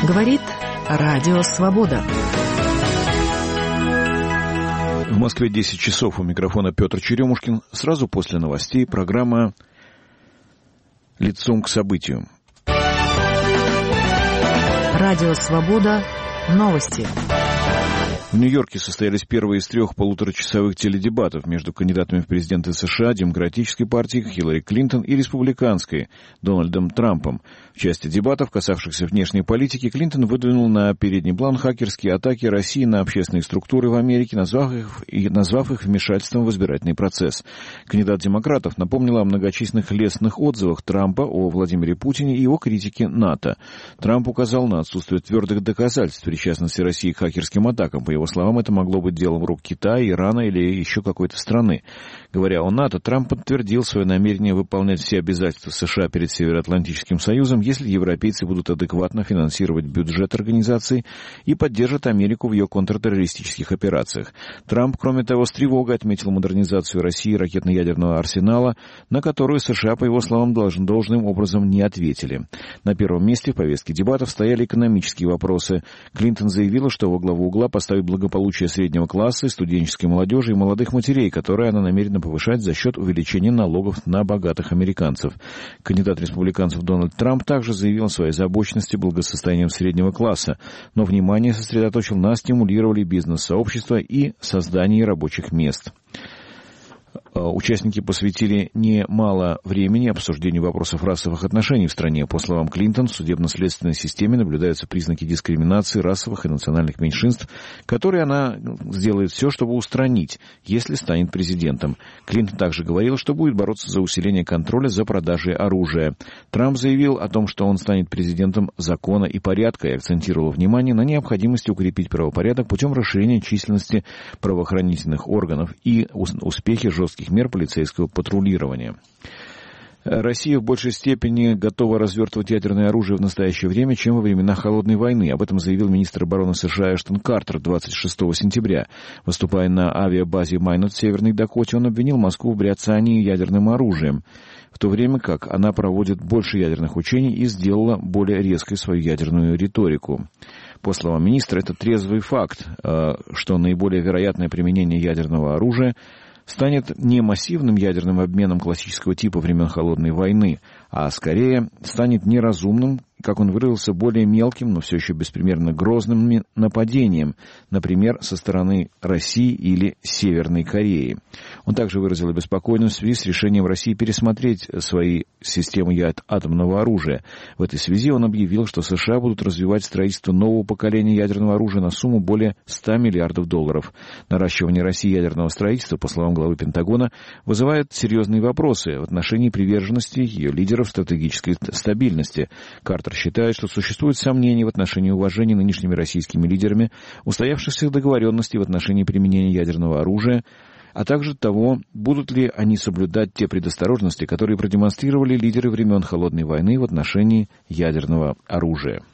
Говорит Радио Свобода. В Москве 10 часов. У микрофона Петр Черемушкин. Сразу после новостей программа «Лицом к событию». Радио Свобода. Новости. В Нью-Йорке состоялись первые из 3 полуторачасовых теледебатов между кандидатами в президенты США, Демократической партии Хиллари Клинтон и Республиканской Дональдом Трампом. В части дебатов, касавшихся внешней политики, Клинтон выдвинул на передний план хакерские атаки России на общественные структуры в Америке, назвав их вмешательством в избирательный процесс. Кандидат демократов напомнила о многочисленных лестных отзывах Трампа о Владимире Путине и его критике НАТО. Трамп указал на отсутствие твердых доказательств причастности России к хакерским атакам. По его словам, это могло быть делом рук Китая, Ирана или еще какой-то страны. Говоря о НАТО, Трамп подтвердил свое намерение выполнять все обязательства США перед Североатлантическим Союзом, если европейцы будут адекватно финансировать бюджет организации и поддержат Америку в ее контртеррористических операциях. Трамп, кроме того, с тревогой отметил модернизацию России ракетно-ядерного арсенала, на которую США, по его словам, должным образом не ответили. На первом месте в повестке дебатов стояли экономические вопросы. Клинтон заявила, что во главу угла поставит благополучие среднего класса, студенческой молодежи и молодых матерей, которые она намерена повышать за счет увеличения налогов на богатых американцев. Кандидат республиканцев Дональд Трамп также заявил о своей озабоченности благосостоянием среднего класса, но внимание сосредоточил на стимулировании бизнес-сообщества и создании рабочих мест. Участники посвятили немало времени обсуждению вопросов расовых отношений в стране. По словам Клинтон, в судебно-следственной системе наблюдаются признаки дискриминации расовых и национальных меньшинств, которые она сделает все, чтобы устранить, если станет президентом. Клинтон также говорила, что будет бороться за усиление контроля за продажей оружия. Трамп заявил о том, что он станет президентом закона и порядка, и акцентировал внимание на необходимости укрепить правопорядок путем расширения численности правоохранительных органов и успехи жестких мер полицейского патрулирования. Россия в большей степени готова развертывать ядерное оружие в настоящее время, чем во времена Холодной войны. Об этом заявил министр обороны США Эштон Картер 26 сентября. Выступая на авиабазе Майнот в Северной Дакоте, он обвинил Москву в бряцании ядерным оружием, в то время как она проводит больше ядерных учений и сделала более резкой свою ядерную риторику. По словам министра, это трезвый факт, что наиболее вероятное применение ядерного оружия станет не массивным ядерным обменом классического типа времен Холодной войны, а скорее станет неразумным, как он выразился, более мелким, но все еще беспримерно грозным нападением, например, со стороны России или Северной Кореи. Он также выразил обеспокоенность в связи с решением России пересмотреть свои системы атомного оружия. В этой связи он объявил, что США будут развивать строительство нового поколения ядерного оружия на сумму более $100 миллиардов. Наращивание России ядерного строительства, по словам главы Пентагона, вызывает серьезные вопросы в отношении приверженности ее лидеров стратегической стабильности. Картер считает, что существуют сомнения в отношении уважения нынешними российскими лидерами устоявшихся договоренностей в отношении применения ядерного оружия, а также того, будут ли они соблюдать те предосторожности, которые продемонстрировали лидеры времен Холодной войны в отношении ядерного оружия.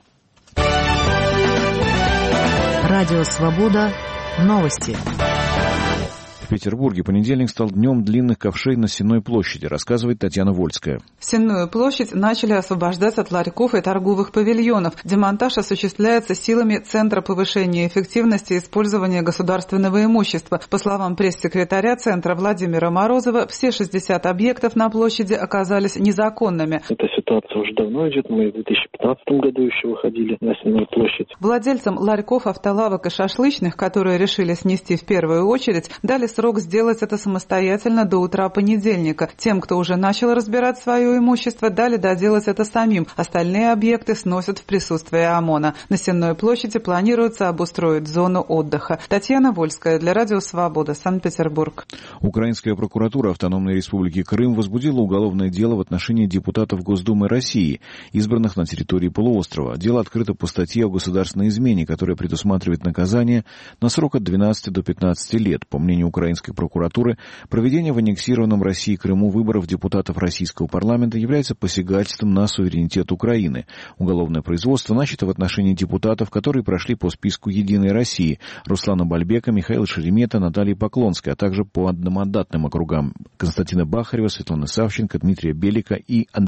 Радио Свобода. Новости. В Петербурге понедельник стал днем длинных ковшей на Сенной площади, рассказывает Татьяна Вольская. Сенную площадь начали освобождать от ларьков и торговых павильонов. Демонтаж осуществляется силами Центра повышения эффективности использования государственного имущества. По словам пресс-секретаря Центра Владимира Морозова, все 60 объектов на площади оказались незаконными. Эта ситуация уже давно идет. Мы в 2015 году еще выходили на Сенную площадь. Владельцам ларьков, автолавок и шашлычных, которые решили снести в первую очередь, дали срок сделать это самостоятельно до утра понедельника. Тем, кто уже начал разбирать свое имущество, дали доделать это самим. Остальные объекты сносят в присутствии ОМОНа. На Сенной площади планируется обустроить зону отдыха. Татьяна Вольская для Радио Свобода, Санкт-Петербург. Украинская прокуратура Автономной Республики Крым возбудила уголовное дело в отношении депутатов Госдумы России, избранных на территории полуострова. Дело открыто по статье о государственной измене, которая предусматривает наказание на срок от 12 до 15 лет. По мнению украинской прокуратуры, проведение в аннексированном России Крыму выборов депутатов российского парламента является посягательством на суверенитет Украины. Уголовное производство начато в отношении депутатов, которые прошли по списку «Единой России» Руслана Бальбека, Михаила Шеремета, Натальи Поклонской, а также по одномандатным округам Константина Бахарева, Светланы Савченко, Дмитрия Белика и